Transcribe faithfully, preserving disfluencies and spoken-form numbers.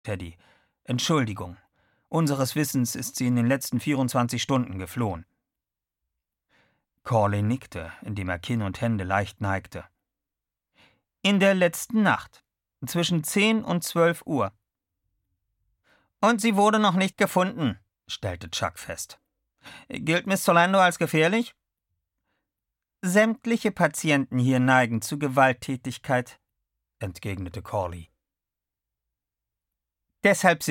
Teddy: »Entschuldigung. Unseres Wissens ist sie in den letzten vierundzwanzig Stunden geflohen.« Corley nickte, indem er Kinn und Hände leicht neigte. »In der letzten Nacht. Zwischen zehn und zwölf Uhr.« »Und sie wurde noch nicht gefunden«, stellte Chuck fest. »Gilt Miss Solando als gefährlich?« »Sämtliche Patienten hier neigen zu Gewalttätigkeit«, entgegnete Corley. »Deshalb